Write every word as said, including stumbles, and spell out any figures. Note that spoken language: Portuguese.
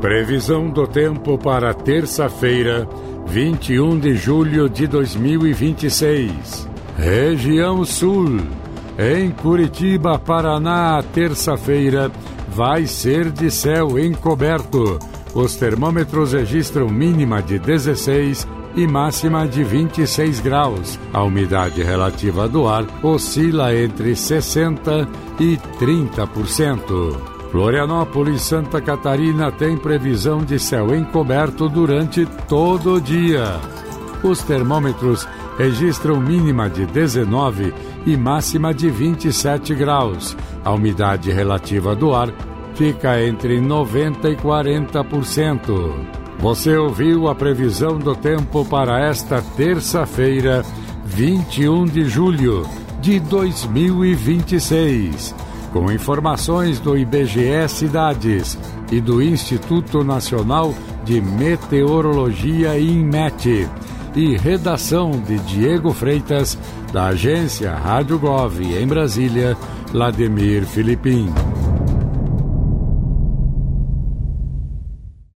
Previsão do tempo para terça-feira, vinte e um de julho de dois mil e vinte e seis. Região Sul. Em Curitiba, Paraná, terça-feira vai ser de céu encoberto. Os termômetros registram mínima de dezesseis e máxima de vinte e seis graus. A umidade relativa do ar oscila entre sessenta e trinta por cento. Florianópolis, Santa Catarina tem previsão de céu encoberto durante todo o dia. Os termômetros registram mínima de dezenove e máxima de vinte e sete graus. A umidade relativa do ar fica entre noventa e quarenta por cento. Você ouviu a previsão do tempo para esta terça-feira, vinte e um de julho de dois mil e vinte e seis. Com informações do I B G E Cidades e do Instituto Nacional de Meteorologia INMET. E redação de Diego Freitas, da agência Rádio Gov em Brasília, Lademir Filipim.